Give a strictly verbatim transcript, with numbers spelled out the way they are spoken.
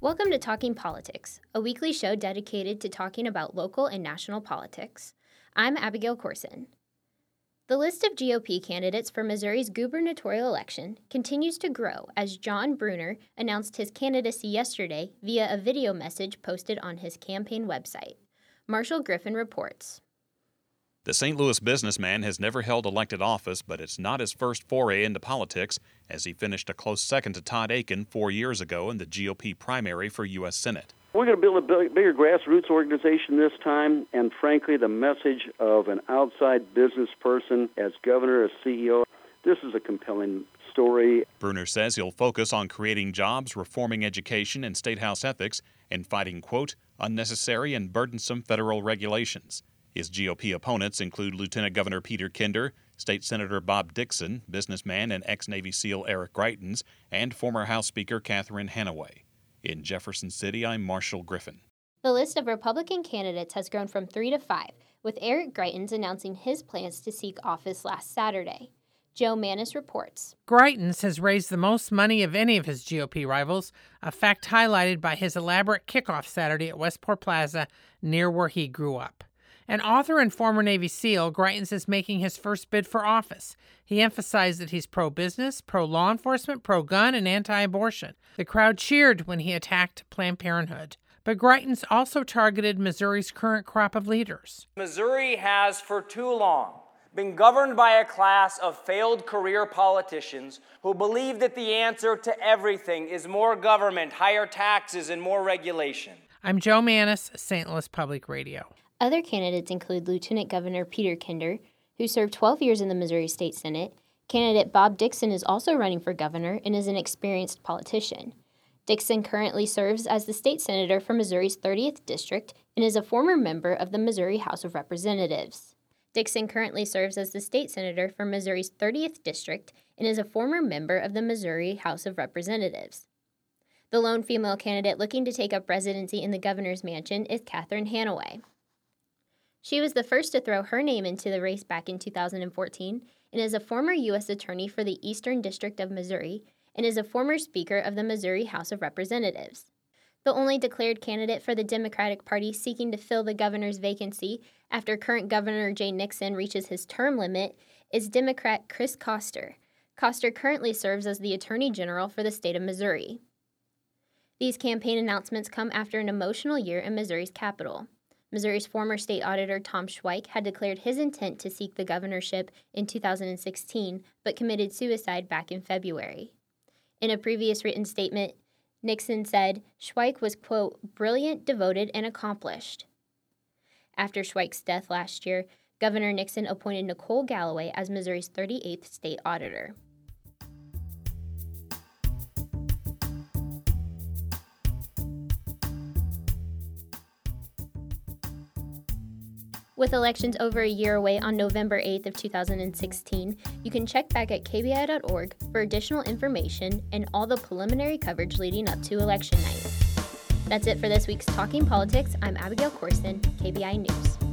Welcome to Talking Politics, a weekly show dedicated to talking about local and national politics. I'm Abigail Corson. The list of G O P candidates for Missouri's gubernatorial election continues to grow as John Brunner announced his candidacy yesterday via a video message posted on his campaign website. Marshall Griffin reports. The Saint Louis businessman has never held elected office, but it's not his first foray into politics, as he finished a close second to Todd Akin four years ago in the G O P primary for U S Senate. We're going to build a bigger grassroots organization this time, and frankly, the message of an outside business person as governor, as C E O, this is a compelling story. Brunner says he'll focus on creating jobs, reforming education and state house ethics, and fighting, quote, unnecessary and burdensome federal regulations. His G O P opponents include Lieutenant Governor Peter Kinder, State Senator Bob Dixon, businessman and ex-Navy SEAL Eric Greitens, and former House Speaker Catherine Hanaway. In Jefferson City, I'm Marshall Griffin. The list of Republican candidates has grown from three to five, with Eric Greitens announcing his plans to seek office last Saturday. Joe Mannis reports. Greitens has raised the most money of any of his G O P rivals, a fact highlighted by his elaborate kickoff Saturday at Westport Plaza, near where he grew up. An author and former Navy SEAL, Greitens is making his first bid for office. He emphasized that he's pro-business, pro-law enforcement, pro-gun, and anti-abortion. The crowd cheered when he attacked Planned Parenthood. But Greitens also targeted Missouri's current crop of leaders. Missouri has, for too long, been governed by a class of failed career politicians who believe that the answer to everything is more government, higher taxes, and more regulation. I'm Joe Mannis, Saint Louis Public Radio. Other candidates include Lieutenant Governor Peter Kinder, who served twelve years in the Missouri State Senate. Candidate Bob Dixon is also running for governor and is an experienced politician. Dixon currently serves as the state senator for Missouri's thirtieth District and is a former member of the Missouri House of Representatives. Dixon currently serves as the state senator for Missouri's thirtieth District and is a former member of the Missouri House of Representatives. The lone female candidate looking to take up residency in the governor's mansion is Catherine Hanaway. She was the first to throw her name into the race back in two thousand fourteen and is a former U S attorney for the Eastern District of Missouri and is a former Speaker of the Missouri House of Representatives. The only declared candidate for the Democratic Party seeking to fill the governor's vacancy after current Governor Jay Nixon reaches his term limit is Democrat Chris Koster. Koster currently serves as the Attorney General for the state of Missouri. These campaign announcements come after an emotional year in Missouri's capital. Missouri's former state auditor Tom Schweik had declared his intent to seek the governorship in two thousand sixteen, but committed suicide back in February. In a previous written statement, Nixon said Schweik was, quote, brilliant, devoted, and accomplished. After Schweik's death last year, Governor Nixon appointed Nicole Galloway as Missouri's thirty-eighth state auditor. With elections over a year away on November eighth of two thousand sixteen, you can check back at K B I dot org for additional information and all the preliminary coverage leading up to election night. That's it for this week's Talking Politics. I'm Abigail Corson, K B I News.